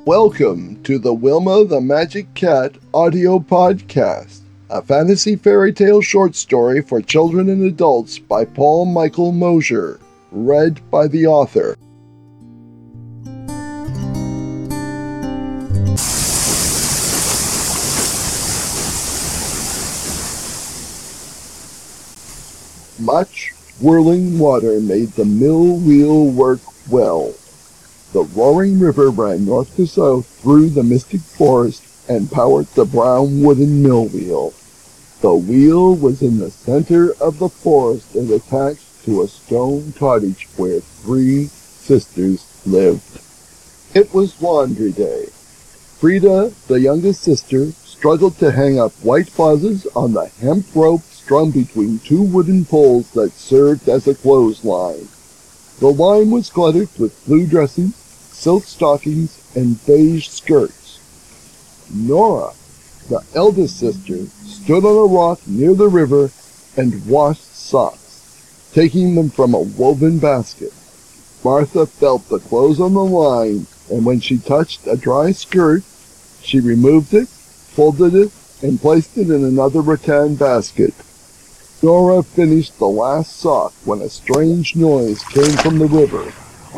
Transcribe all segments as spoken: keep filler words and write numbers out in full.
Welcome to the Wilma the Magic Cat audio podcast, a fantasy fairy tale short story for children and adults by Paul Michael Mosier, read by the author. Much whirling water made the mill wheel work well. The roaring river ran north to south through the mystic forest and powered the brown wooden mill wheel. The wheel was in the center of the forest and attached to a stone cottage where three sisters lived. It was laundry day. Frida, the youngest sister, struggled to hang up white vases on the hemp rope strung between two wooden poles that served as a clothesline. The line was cluttered with blue dresses, silk stockings, and beige skirts. Nora, the eldest sister, stood on a rock near the river and washed socks, taking them from a woven basket. Martha felt the clothes on the line, and when she touched a dry skirt, she removed it, folded it, and placed it in another rattan basket. Nora finished the last sock when a strange noise came from the river.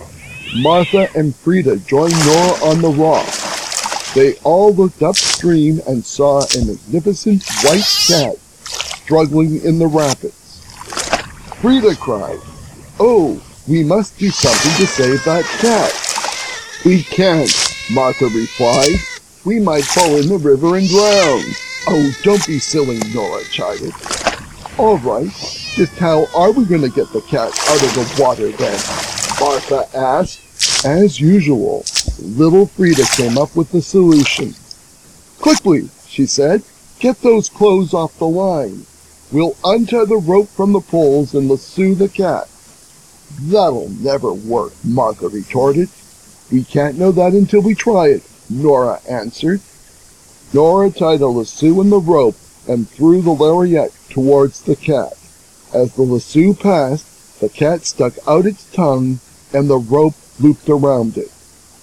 Martha and Frida joined Nora on the rock. They all looked upstream and saw a magnificent white cat struggling in the rapids. Frida cried, "Oh, we must do something to save that cat." "We can't," Martha replied. "We might fall in the river and drown." "Oh, don't be silly," Nora chided. "All right, just how are we going to get the cat out of the water then?" Martha asked. As usual, little Frida came up with the solution. "Quickly," she said, "get those clothes off the line. We'll untie the rope from the poles and lasso the cat." "That'll never work," Martha retorted. "We can't know that until we try it," Nora answered. Nora tied a lasso in the rope and threw the lariat towards the cat. As the lasso passed, the cat stuck out its tongue and the rope looped around it.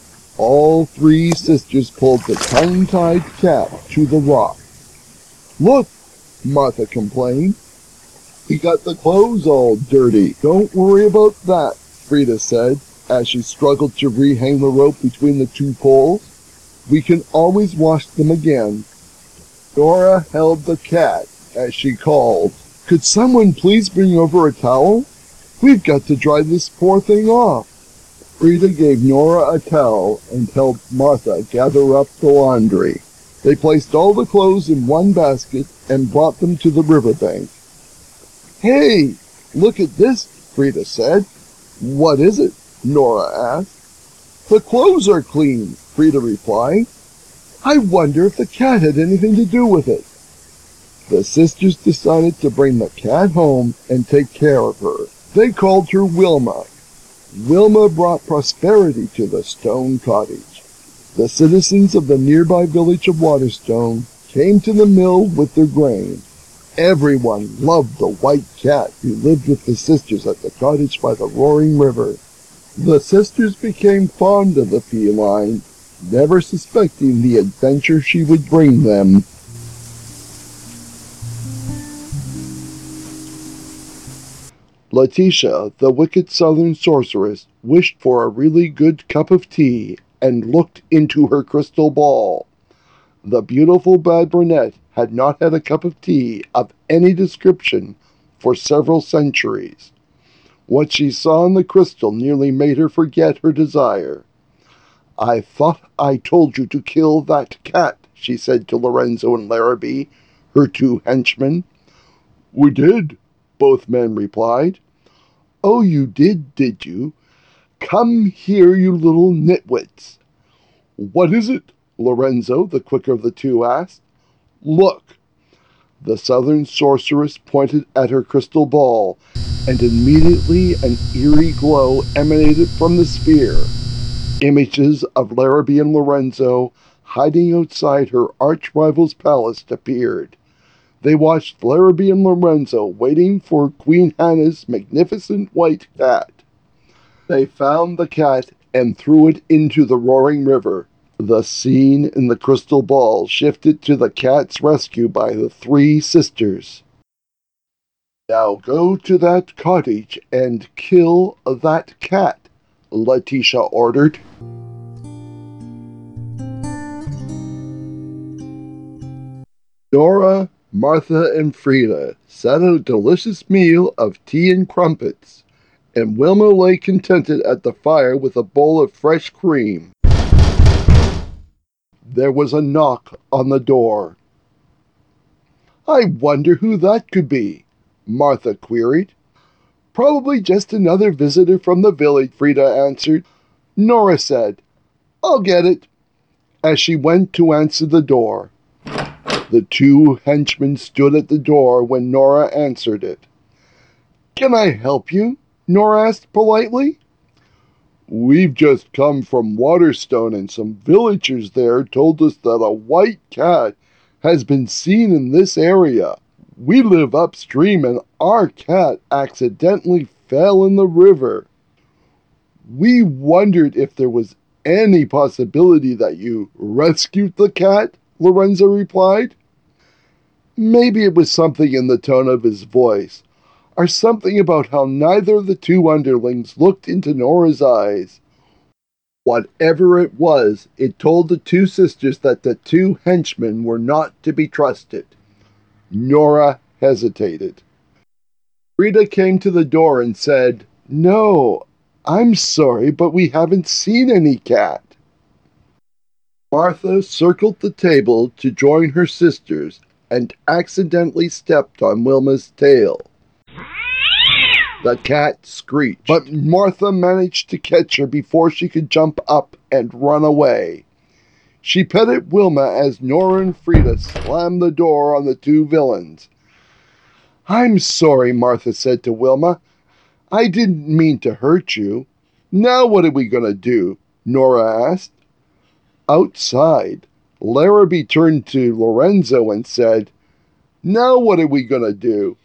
All three sisters pulled the tongue-tied cat to the rock. "Look," Martha complained. "We got the clothes all dirty." "Don't worry about that," Frida said, as she struggled to rehang the rope between the two poles. "We can always wash them again." Nora held the cat as she called, "Could someone please bring over a towel? We've got to dry this poor thing off." Frida gave Nora a towel and helped Martha gather up the laundry. They placed all the clothes in one basket and brought them to the riverbank. "Hey, look at this," Frida said. "What is it?" Nora asked. "The clothes are clean," Frida replied. "I wonder if the cat had anything to do with it." The sisters decided to bring the cat home and take care of her. They called her Wilma. Wilma brought prosperity to the stone cottage. The citizens of the nearby village of Waterstone came to the mill with their grain. Everyone loved the white cat who lived with the sisters at the cottage by the roaring river. The sisters became fond of the feline, never suspecting the adventure she would bring them. Letitia, the wicked southern sorceress, wished for a really good cup of tea and looked into her crystal ball. The beautiful bad brunette had not had a cup of tea of any description for several centuries. What she saw in the crystal nearly made her forget her desire. "I thought I told you to kill that cat," she said to Lorenzo and Larrabee, her two henchmen. "We did," both men replied. "Oh, you did, did you? Come here, you little nitwits." "What is it?" Lorenzo, the quicker of the two, asked. "Look." The southern sorceress pointed at her crystal ball, and immediately an eerie glow emanated from the sphere. Images of Larrabee and Lorenzo hiding outside her arch-rival's palace appeared. They watched Larrabee and Lorenzo waiting for Queen Hannah's magnificent white cat. They found the cat and threw it into the roaring river. The scene in the crystal ball shifted to the cat's rescue by the three sisters. "Now go to that cottage and kill that cat," Letitia ordered. Nora, Martha, and Frida sat at a delicious meal of tea and crumpets, and Wilma lay contented at the fire with a bowl of fresh cream. There was a knock on the door. "I wonder who that could be?" Martha queried. "Probably just another visitor from the village," Frida answered. Nora said, "I'll get it," as she went to answer the door. The two henchmen stood at the door when Nora answered it. "Can I help you?" Nora asked politely. "We've just come from Waterstone, and some villagers there told us that a white cat has been seen in this area. We live upstream, and our cat accidentally fell in the river. We wondered if there was any possibility that you rescued the cat," Lorenzo replied. Maybe it was something in the tone of his voice, or something about how neither of the two underlings looked into Nora's eyes. Whatever it was, it told the two sisters that the two henchmen were not to be trusted. Nora hesitated. Frida came to the door and said, "No, I'm sorry, but we haven't seen any cat." Martha circled the table to join her sisters and accidentally stepped on Wilma's tail. The cat screeched, but Martha managed to catch her before she could jump up and run away. She petted Wilma as Nora and Frida slammed the door on the two villains. "I'm sorry," Martha said to Wilma. "I didn't mean to hurt you." "Now what are we going to do?" Nora asked. Outside, Larrabee turned to Lorenzo and said, "Now what are we going to do?"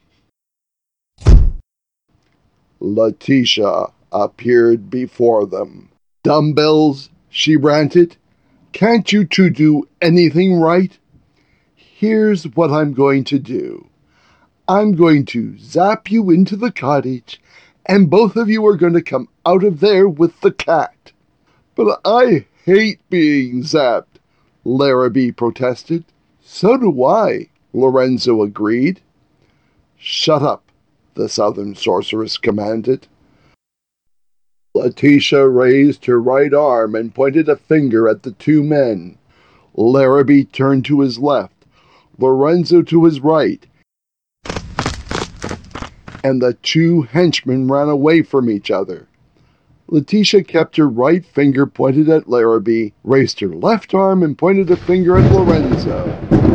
Letitia appeared before them. "Dumbbells," she ranted. "Can't you two do anything right? Here's what I'm going to do. I'm going to zap you into the cottage, and both of you are going to come out of there with the cat." "But I hate being zapped," Larrabee protested. "So do I," Lorenzo agreed. "Shut up," the Southern Sorceress commanded. Letitia raised her right arm and pointed a finger at the two men. Larrabee turned to his left, Lorenzo to his right, and the two henchmen ran away from each other. Letitia kept her right finger pointed at Larrabee, raised her left arm, and pointed a finger at Lorenzo.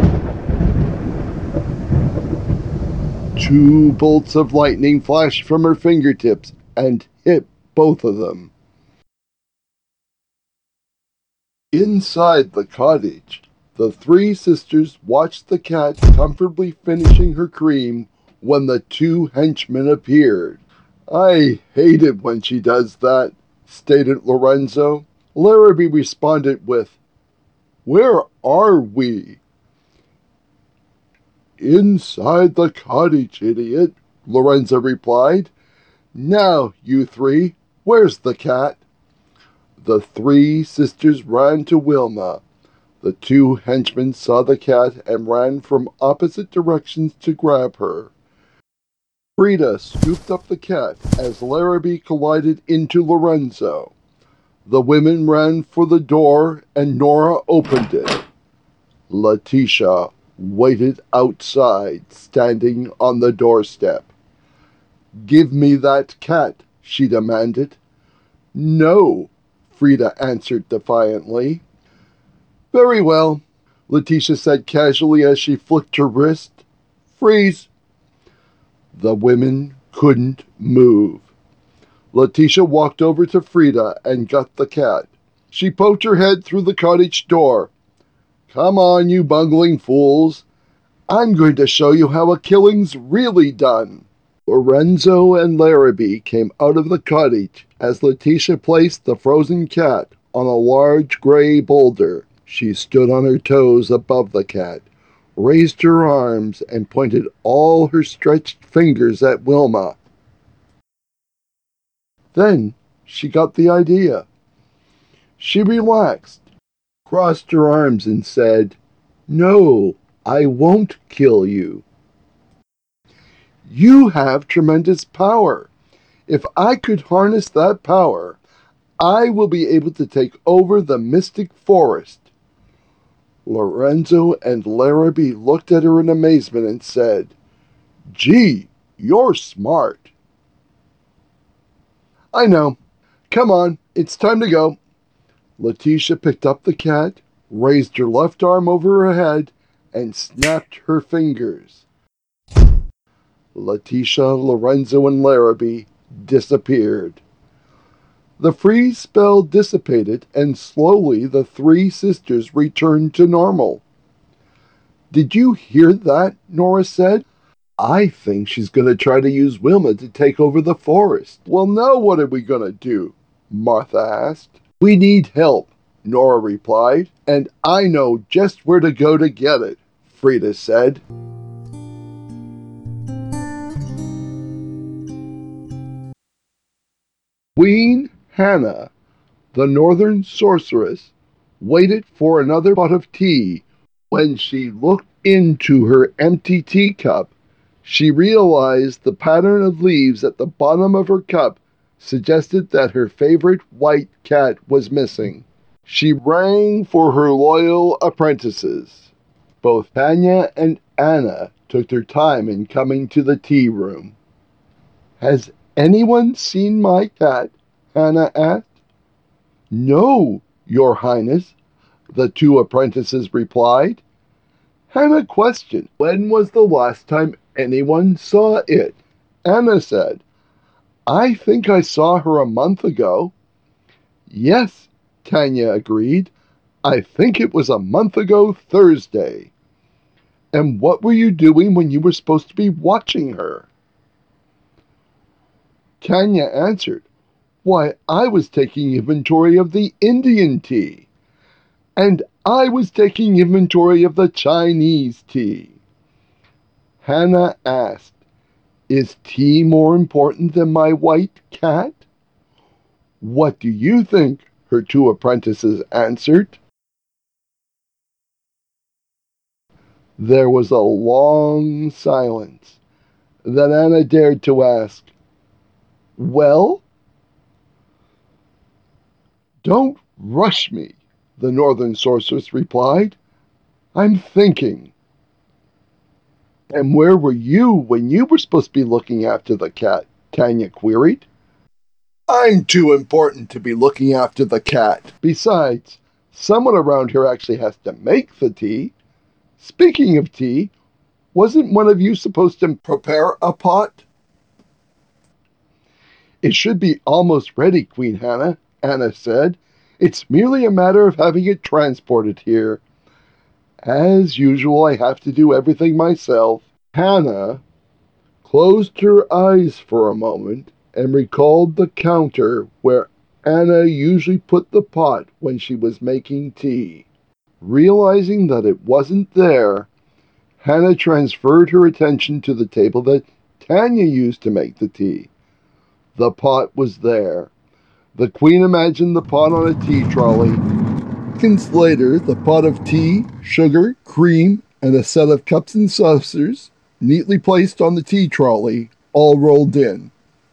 Two bolts of lightning flashed from her fingertips and hit both of them. Inside the cottage, the three sisters watched the cat comfortably finishing her cream when the two henchmen appeared. "I hate it when she does that," stated Lorenzo. Larrabee responded with, "Where are we?" "Inside the cottage, idiot," Lorenzo replied. "Now, you three, where's the cat?" The three sisters ran to Wilma. The two henchmen saw the cat and ran from opposite directions to grab her. Frida scooped up the cat as Larrabee collided into Lorenzo. The women ran for the door and Nora opened it. Letitia waited outside, standing on the doorstep. "Give me that cat," she demanded. "No," Frida answered defiantly. "Very well," Letitia said casually as she flicked her wrist. "Freeze." The women couldn't move. Letitia walked over to Frida and got the cat. She poked her head through the cottage door. "Come on, you bungling fools. I'm going to show you how a killing's really done." Lorenzo and Larrabee came out of the cottage as Letitia placed the frozen cat On a large gray boulder, she stood on her toes above the cat, raised her arms, and pointed all her stretched fingers at Wilma. Then she got the idea. She relaxed, crossed her arms, and said, "No, I won't kill you. You have tremendous power. If I could harness that power, I will be able to take over the Mystic Forest." Lorenzo and Larrabee looked at her in amazement and said, "Gee, you're smart." "I know. Come on, it's time to go." Letitia picked up the cat, raised her left arm over her head, and snapped her fingers. Letitia, Lorenzo, and Larrabee disappeared. The freeze spell dissipated, and slowly the three sisters returned to normal. "Did you hear that?" Nora said. "I think she's going to try to use Wilma to take over the forest." "Well, now what are we going to do?" Martha asked. "We need help," Nora replied. "And I know just where to go to get it," Frida said. Queen Hannah, the northern sorceress, waited for another pot of tea. When she looked into her empty teacup, she realized the pattern of leaves at the bottom of her cup suggested that her favorite white cat was missing. She rang for her loyal apprentices. Both Tanya and Anna took their time in coming to the tea room. "Has anyone seen my cat?" Hannah asked. "No, Your Highness," the two apprentices replied. Hannah questioned, "When was the last time anyone saw it?" Anna said, "I think I saw her a month ago." "Yes," Tanya agreed. "I think it was a month ago Thursday." "And what were you doing when you were supposed to be watching her?" Tanya answered, "Why, I was taking inventory of the Indian tea." "And I was taking inventory of the Chinese tea." Hannah asked, "Is tea more important than my white cat?" "What do you think?" her two apprentices answered. There was a long silence. Then Anna dared to ask, "Well?" "Don't rush me," the northern sorceress replied. "I'm thinking." "And where were you when you were supposed to be looking after the cat?" Tanya queried. "I'm too important to be looking after the cat. Besides, someone around here actually has to make the tea. Speaking of tea, wasn't one of you supposed to prepare a pot?" "It should be almost ready, Queen Hannah," Anna said. "It's merely a matter of having it transported here. As usual, I have to do everything myself." Hannah closed her eyes for a moment and recalled the counter where Anna usually put the pot when she was making tea. Realizing that it wasn't there, Hannah transferred her attention to the table that Tanya used to make the tea. The pot was there. The queen imagined the pot on a tea trolley. Seconds later, the pot of tea, sugar, cream, and a set of cups and saucers, neatly placed on the tea trolley, all rolled in.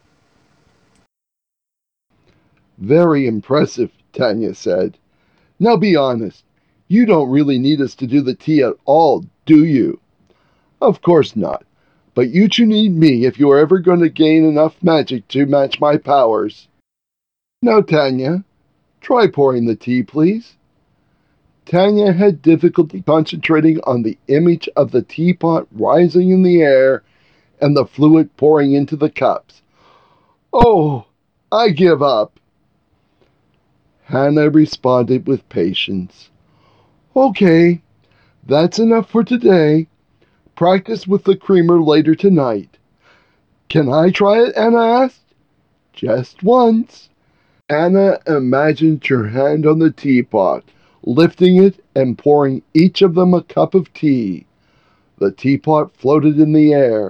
"Very impressive," Tanya said. "Now be honest. You don't really need us to do the tea at all, do you?" "Of course not. But you two need me if you are ever going to gain enough magic to match my powers. Now, Tanya, try pouring the tea, please." Tanya had difficulty concentrating on the image of the teapot rising in the air and the fluid pouring into the cups. "Oh, I give up." Hannah responded with patience. "Okay, that's enough for today. Practice with the creamer later tonight." "Can I try it?" Anna asked. "Just once." Anna imagined her hand on the teapot, lifting it and pouring each of them a cup of tea. The teapot floated in the air.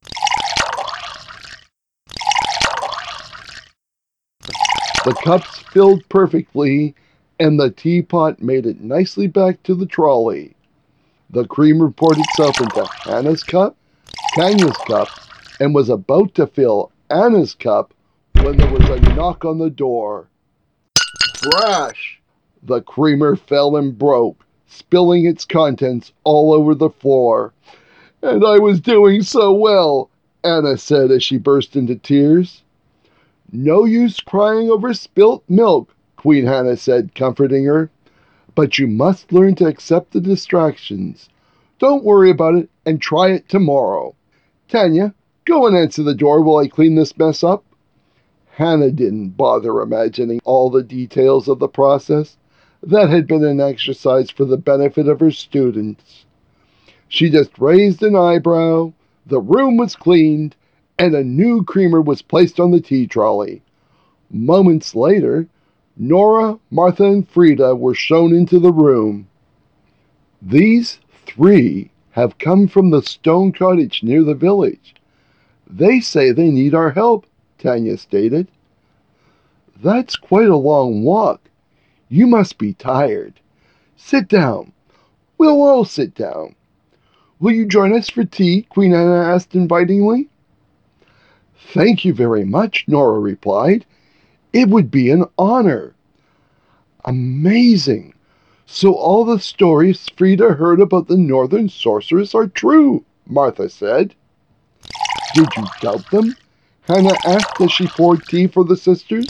The cups filled perfectly, and the teapot made it nicely back to the trolley. The creamer poured itself into Hannah's cup, Tanya's cup, and was about to fill Anna's cup when there was a knock on the door. Crash! The creamer fell and broke, spilling its contents all over the floor. "And I was doing so well," Anna said as she burst into tears. "No use crying over spilt milk," Queen Hannah said, comforting her. "But you must learn to accept the distractions. Don't worry about it and try it tomorrow. Tanya, go and answer the door while I clean this mess up." Hannah didn't bother imagining all the details of the process. That had been an exercise for the benefit of her students. She just raised an eyebrow, the room was cleaned, and a new creamer was placed on the tea trolley. Moments later, Nora, Martha, and Frida were shown into the room. "These three have come from the stone cottage near the village. They say they need our help," Tanya stated. "That's quite a long walk. You must be tired. Sit down. We'll all sit down." "Will you join us for tea?" Queen Anna asked invitingly. "Thank you very much," Nora replied. "It would be an honor." "Amazing! So all the stories Frida heard about the Northern Sorceress are true," Martha said. "Did you doubt them?" Hannah asked as she poured tea for the sisters.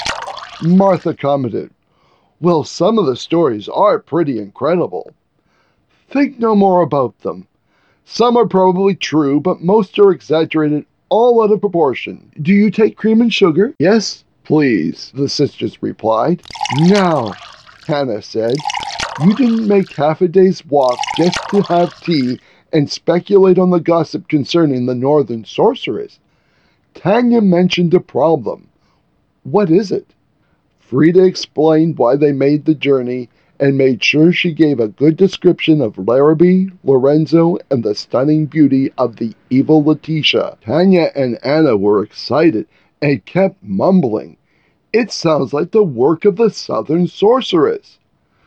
Martha commented, "Well, some of the stories are pretty incredible." "Think no more about them. Some are probably true, but most are exaggerated, all out of proportion. Do you take cream and sugar?" "Yes, please," the sisters replied. "Now," Hannah said, "you didn't make half a day's walk just to have tea and speculate on the gossip concerning the Northern Sorceress. Tanya mentioned a problem. What is it?" Frida explained why they made the journey and made sure she gave a good description of Larrabee, Lorenzo, and the stunning beauty of the evil Letitia. Tanya and Anna were excited and kept mumbling, "It sounds like the work of the Southern Sorceress."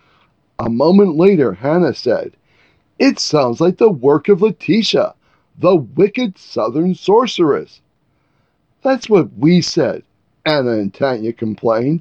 A moment later, Hannah said, "It sounds like the work of Letitia, the wicked Southern Sorceress." "That's what we said," Anna and Tanya complained.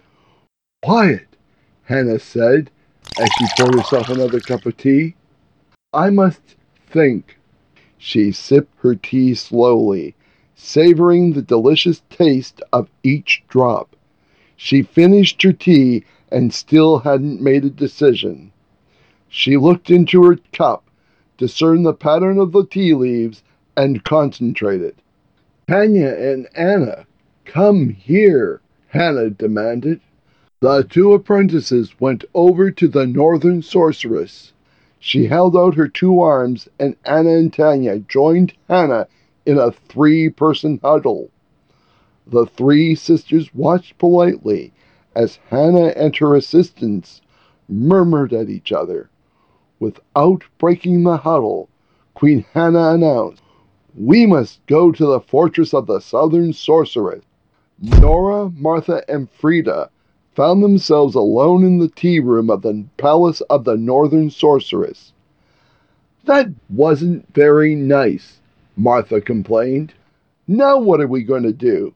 "Quiet," Hannah said as she poured herself another cup of tea. "I must think." She sipped her tea slowly, savoring the delicious taste of each drop. She finished her tea and still hadn't made a decision. She looked into her cup, discerned the pattern of the tea leaves, and concentrated. "Tanya and Anna, come here," Hannah demanded. The two apprentices went over to the Northern Sorceress. She held out her two arms, and Anna and Tanya joined Hannah in a three-person huddle. The three sisters watched politely as Hannah and her assistants murmured at each other. Without breaking the huddle, Queen Hannah announced, "We must go to the fortress of the Southern Sorceress." Nora, Martha, and Frida found themselves alone in the tea room of the palace of the Northern Sorceress. "That wasn't very nice," Martha complained. "Now what are we going to do?"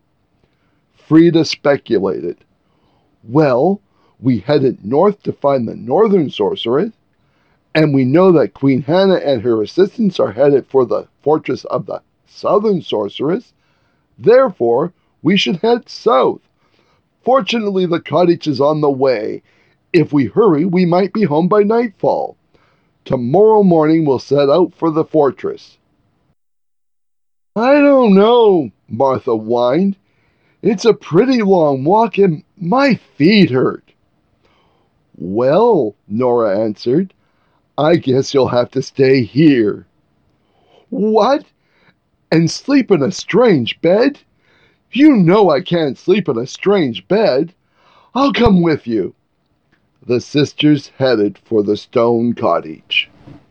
Frida speculated. "Well, we headed north to find the Northern Sorceress, and we know that Queen Hannah and her assistants are headed for the fortress of the Southern Sorceress. Therefore, we should head south. Fortunately, the cottage is on the way. If we hurry, we might be home by nightfall. Tomorrow morning we'll set out for the fortress." "I don't know," Martha whined. "It's a pretty long walk and my feet hurt." "Well," Nora answered, "I guess you'll have to stay here." "What? And sleep in a strange bed? You know I can't sleep in a strange bed. I'll come with you. The sisters headed for the stone cottage.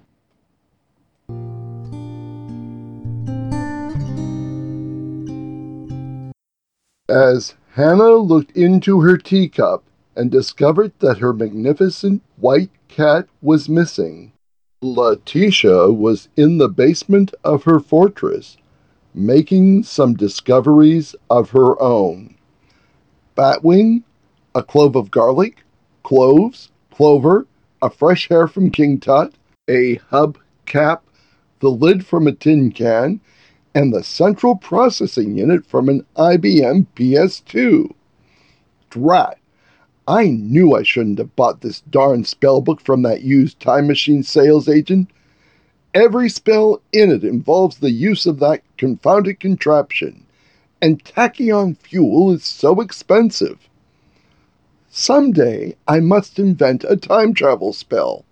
As Hannah looked into her teacup and discovered that her magnificent white cat was missing, Letitia was in the basement of her fortress, making some discoveries of her own. Batwing, a clove of garlic, cloves, clover, a fresh hair from King Tut, a hub cap, the lid from a tin can, and the central processing unit from an I B M P S two. Drat! I knew I shouldn't have bought this darn spellbook from that used time machine sales agent. Every spell in it involves the use of that confounded contraption, and tachyon fuel is so expensive. Someday I must invent a time travel spell.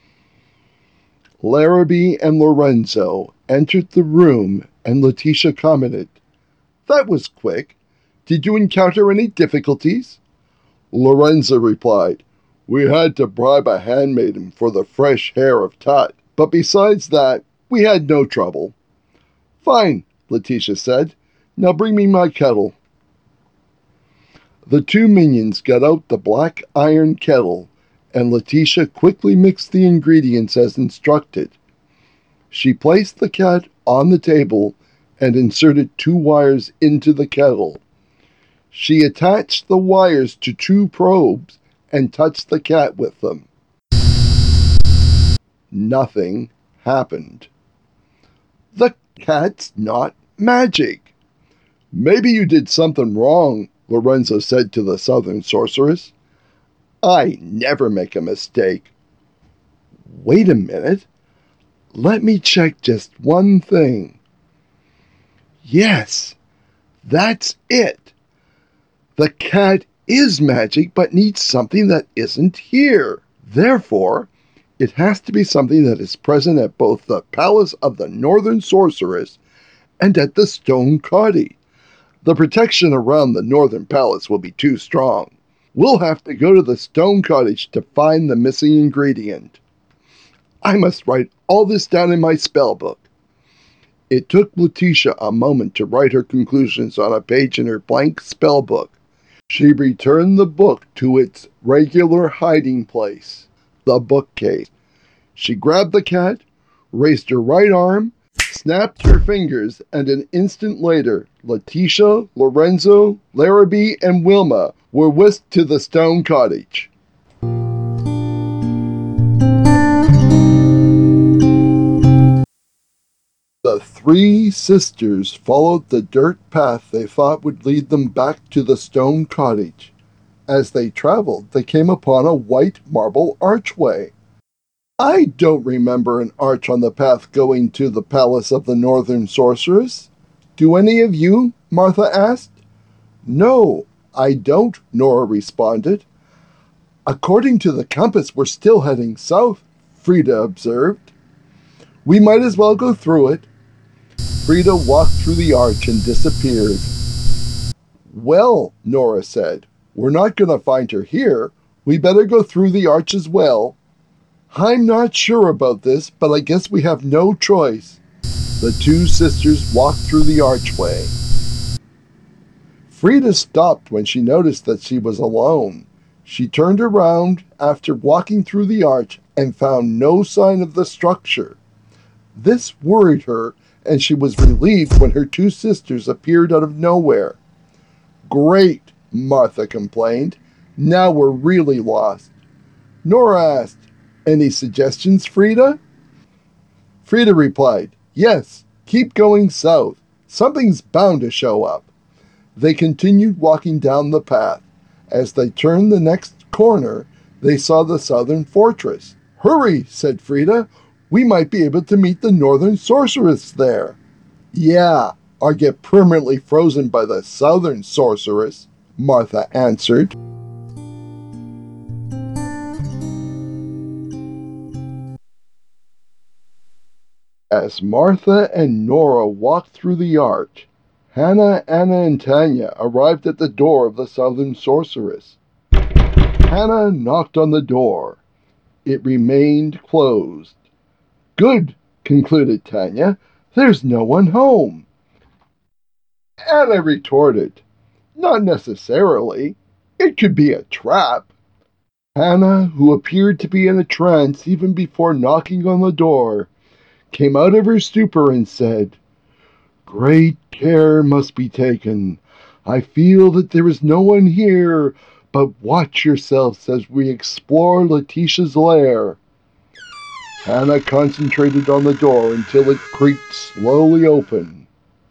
Larrabee and Lorenzo entered the room, and Letitia commented, "That was quick. Did you encounter any difficulties?" Lorenzo replied, "We had to bribe a handmaiden for the fresh hair of Tut, but besides that, we had no trouble." "Fine," Letitia said. "Now bring me my kettle." The two minions got out the black iron kettle, and Letitia quickly mixed the ingredients as instructed. She placed the cat on the table and inserted two wires into the kettle. She attached the wires to two probes and touched the cat with them. Nothing happened. "The cat's not magic." "Maybe you did something wrong," Lorenzo said to the Southern Sorceress. "I never make a mistake." "Wait a minute. Let me check just one thing." Yes, that's it. The cat is magic, but needs something that isn't here. Therefore, it has to be something that is present at both the palace of the Northern Sorceress and at the Stone Cottage. The protection around the Northern Palace will be too strong. We'll have to go to the Stone Cottage to find the missing ingredient. I must write all this down in my spell book. It took Letitia a moment to write her conclusions on a page in her blank spell book. She returned the book to its regular hiding place, the bookcase. She grabbed the cat, raised her right arm, snapped her fingers, and an instant later, Letitia, Lorenzo, Larrabee, and Wilma were whisked to the Stone Cottage. The three sisters followed the dirt path they thought would lead them back to the Stone Cottage. As they traveled, they came upon a white marble archway. "I don't remember an arch on the path going to the palace of the Northern Sorceress. Do any of you?" Martha asked. "No, I don't," Nora responded. "According to the compass, we're still heading south," Frida observed. "We might as well go through it." Frida walked through the arch and disappeared. "Well," Nora said, "we're not going to find her here. We better go through the arch as well." "I'm not sure about this, but I guess we have no choice." The two sisters walked through the archway. Frida stopped when she noticed that she was alone. She turned around after walking through the arch and found no sign of the structure. This worried her, and she was relieved when her two sisters appeared out of nowhere. "Great," Martha complained. "Now we're really lost." Nora asked, "Any suggestions, Frida?" Frida replied, "Yes, keep going south. Something's bound to show up." They continued walking down the path. As they turned the next corner, they saw the Southern Fortress. "Hurry," said Frida. "We might be able to meet the Northern Sorceress there." "Yeah, or get permanently frozen by the Southern Sorceress," Martha answered. As Martha and Nora walked through the arch, Hannah, Anna, and Tanya arrived at the door of the Southern Sorceress. Hannah knocked on the door. It remained closed. "Good," concluded Tanya. "There's no one home." Anna retorted, "Not necessarily. It could be a trap." Hannah, who appeared to be in a trance even before knocking on the door, came out of her stupor and said, "Great care must be taken. I feel that there is no one here, but watch yourselves as we explore Letitia's lair." Hannah concentrated on the door until it creaked slowly open.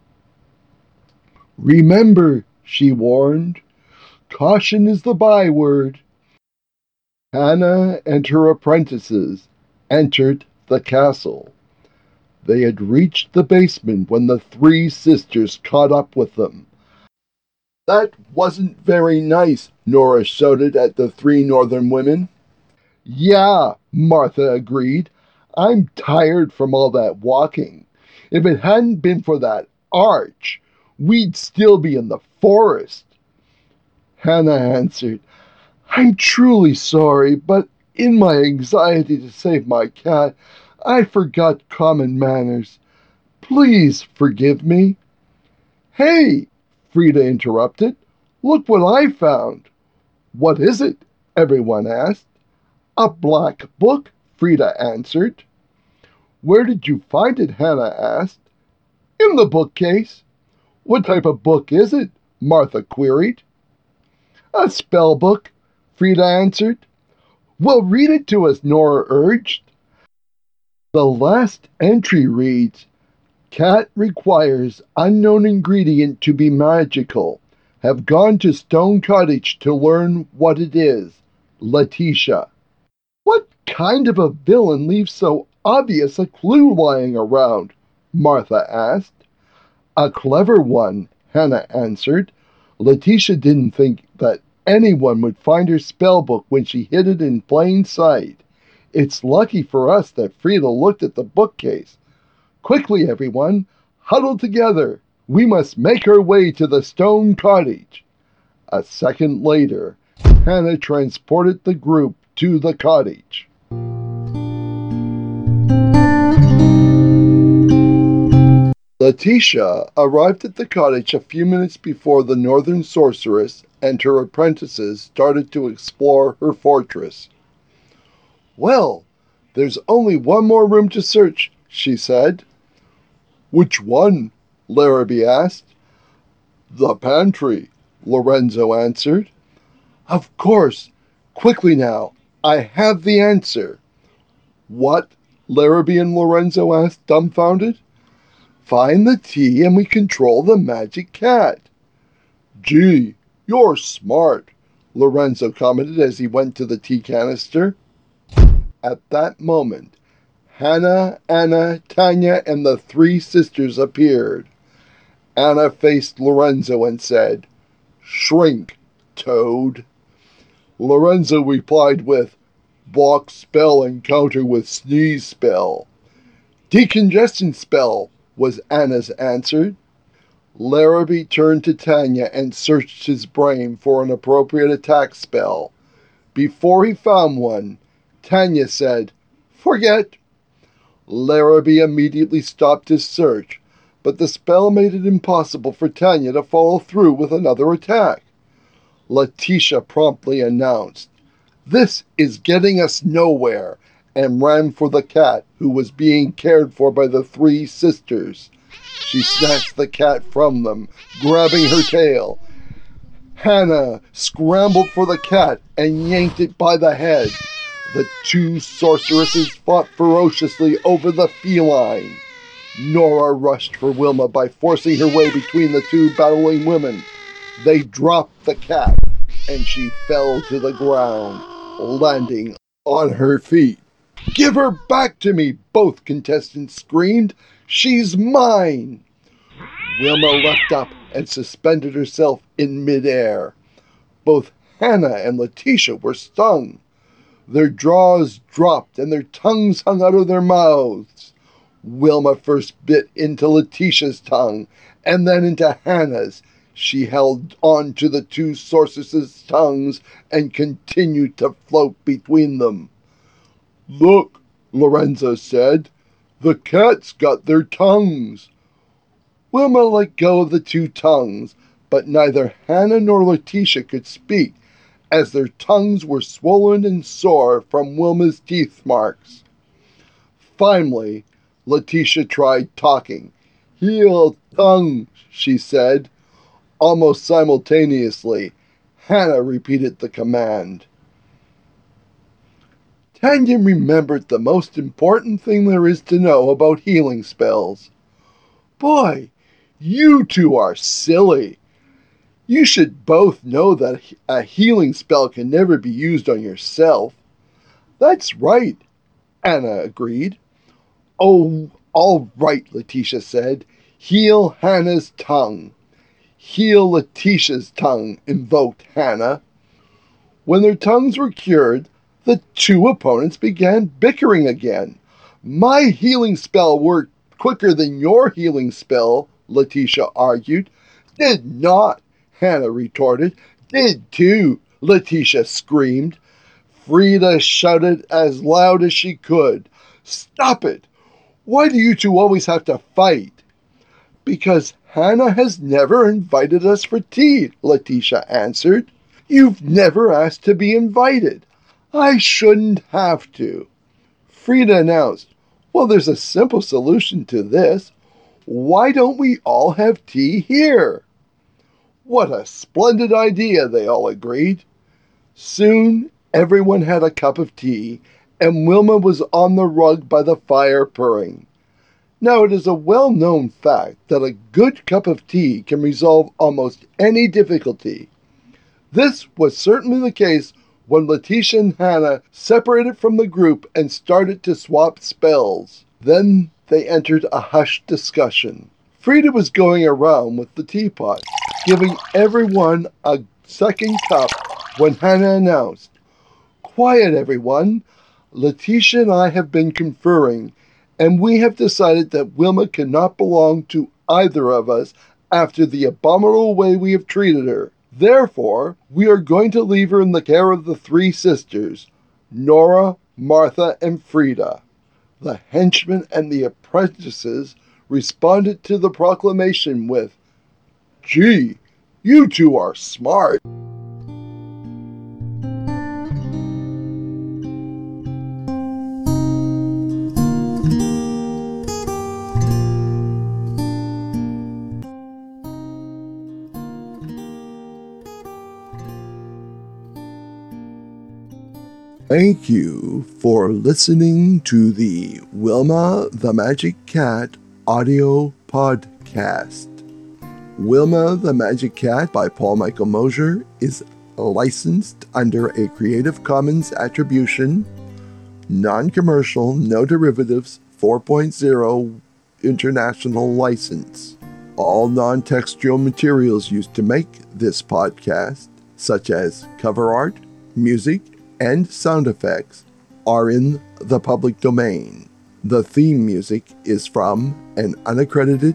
"Remember," she warned, "caution is the byword." Hannah and her apprentices entered the castle. They had reached the basement when the three sisters caught up with them. "That wasn't very nice," Nora shouted at the three northern women. "Yeah," Martha agreed. "I'm tired from all that walking. If it hadn't been for that arch, we'd still be in the forest." Hannah answered, "I'm truly sorry, but in my anxiety to save my cat, I forgot common manners. Please forgive me." "Hey," Frida interrupted, "look what I found." "What is it?" everyone asked. "A black book," Frida answered. "Where did you find it?" Hannah asked. "In the bookcase." "What type of book is it?" Martha queried. "A spell book," Frida answered. "Well, read it to us," Nora urged. The last entry reads, "Cat requires unknown ingredient to be magical. Have gone to Stone Cottage to learn what it is. Letitia." "What kind of a villain leaves so obvious a clue lying around?" Martha asked. "A clever one," Hannah answered. "Letitia didn't think that anyone would find her spellbook when she hid it in plain sight. It's lucky for us that Frida looked at the bookcase. Quickly, everyone, huddle together. We must make our way to the Stone Cottage." A second later, Hannah transported the group to the cottage. Letitia arrived at the cottage a few minutes before the northern sorceress and her apprentices started to explore her fortress. "Well, there's only one more room to search," she said. "Which one?" Larrabee asked. "The pantry," Lorenzo answered. "Of course. Quickly now, I have the answer." "What?" Larrabee and Lorenzo asked, dumbfounded. "Find the tea and we control the magic cat." "Gee, you're smart," Lorenzo commented as he went to the tea canister. At that moment, Hannah, Anna, Tanya, and the three sisters appeared. Anna faced Lorenzo and said, "Shrink, Toad." Lorenzo replied with, "Block spell and counter with sneeze spell." "Decongestion spell," was Anna's answer. Larrabee turned to Tanya and searched his brain for an appropriate attack spell. Before he found one, Tanya said, "Forget." Larrabee immediately stopped his search, but the spell made it impossible for Tanya to follow through with another attack. Letitia promptly announced, "This is getting us nowhere," and ran for the cat, who was being cared for by the three sisters. She snatched the cat from them, grabbing her tail. Hannah scrambled for the cat and yanked it by the head. The two sorceresses fought ferociously over the feline. Nora rushed for Wilma by forcing her way between the two battling women. They dropped the cat, and she fell to the ground, landing on her feet. "Give her back to me!" both contestants screamed. "She's mine!" Wilma leapt up and suspended herself in midair. Both Hannah and Letitia were stung. Their jaws dropped and their tongues hung out of their mouths. Wilma first bit into Letitia's tongue and then into Hannah's. She held on to the two sorceresses' tongues and continued to float between them. "Look," Lorenzo said, "the cats got their tongues." Wilma let go of the two tongues, but neither Hannah nor Letitia could speak, as their tongues were swollen and sore from Wilma's teeth marks. Finally, Letitia tried talking. "Heal tongue," she said. Almost simultaneously, Hannah repeated the command. Tanya remembered the most important thing there is to know about healing spells. "Boy, you two are silly. You should both know that a healing spell can never be used on yourself." "That's right," Anna agreed. "Oh, all right," Letitia said. "Heal Hannah's tongue." "Heal Letitia's tongue," invoked Hannah. When their tongues were cured, the two opponents began bickering again. "My healing spell worked quicker than your healing spell," Letitia argued. "Did not," Hannah retorted. "Did too," Letitia screamed. Frida shouted as loud as she could. "Stop it! Why do you two always have to fight?" "Because Hannah has never invited us for tea," Letitia answered. "You've never asked to be invited." "I shouldn't have to." Frida announced, "Well, there's a simple solution to this. Why don't we all have tea here?" "What a splendid idea," they all agreed. Soon everyone had a cup of tea, and Wilma was on the rug by the fire purring. Now, it is a well-known fact that a good cup of tea can resolve almost any difficulty. This was certainly the case when Letitia and Hannah separated from the group and started to swap spells. Then they entered a hushed discussion. Frida was going around with the teapot, giving everyone a second cup when Hannah announced, "Quiet, everyone. Letitia and I have been conferring, and we have decided that Wilma cannot belong to either of us after the abominable way we have treated her. Therefore, we are going to leave her in the care of the three sisters, Nora, Martha, and Frida." The henchmen and the apprentices responded to the proclamation with, "Gee, you two are smart." Thank you for listening to the Wilma the Magic Cat audio podcast. Wilma the Magic Cat by Paul Michael Mosier is licensed under a Creative Commons Attribution, Non-Commercial, No Derivatives four point oh International License. All non-textual materials used to make this podcast, such as cover art, music, and sound effects, are in the public domain. The theme music is from an unaccredited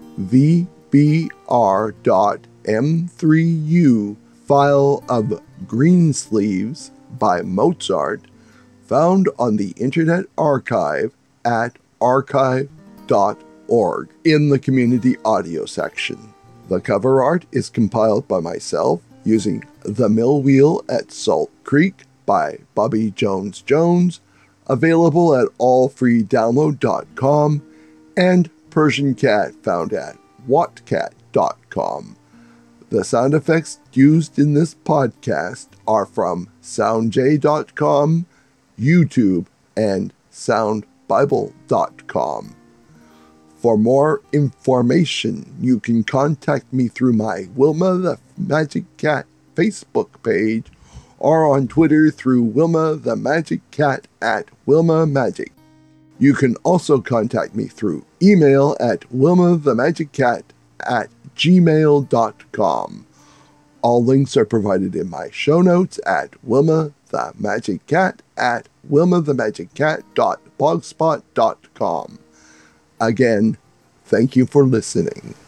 V B R dot M three U file of Greensleeves by Mozart, found on the Internet Archive at archive dot org in the community audio section. The cover art is compiled by myself using The Mill Wheel at Salt Creek by Bobby Jones Jones, available at all free download dot com, and Persian Cat found at wattcat dot com. The sound effects used in this podcast are from sound j dot com, YouTube, and sound bible dot com. For more information, you can contact me through my Wilma the Magic Cat Facebook page or on Twitter through Wilma the Magic Cat at Wilma Magic. You can also contact me through email at wilma the magic cat at gmail dot com. All links are provided in my show notes at Wilma the Magic Cat at wilma the magic cat dot blogspot dot com. Again, thank you for listening.